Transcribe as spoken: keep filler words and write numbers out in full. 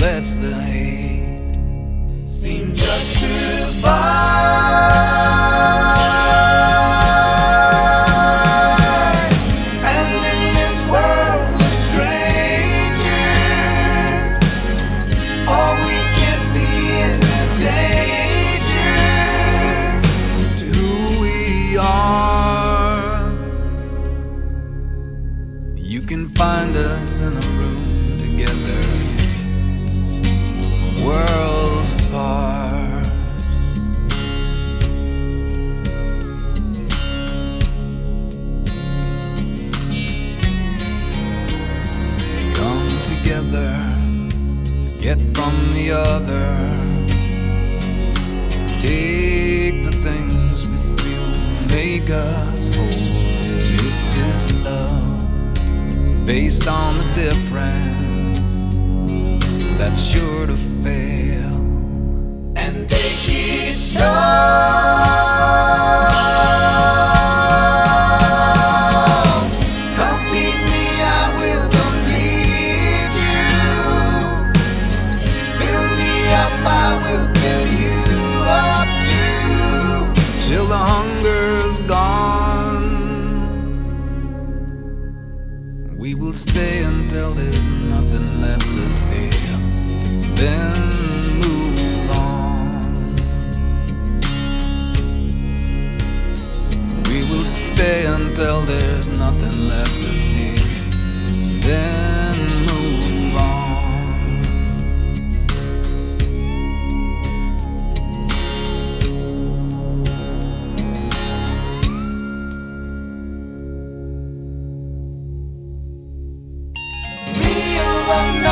lets the hate seem just to buy. You can find us in a room together, worlds apart. Come together, get from the other. Take the things we feel, make us whole. It's this love based on the difference that's sure to fail and take its toll. Complete me, I will complete you. Fill me up, I will fill you up too, till the hunger's gone. We will stay until there's nothing left to steal, then move on. We will stay until there's nothing left to steal, then move on. No.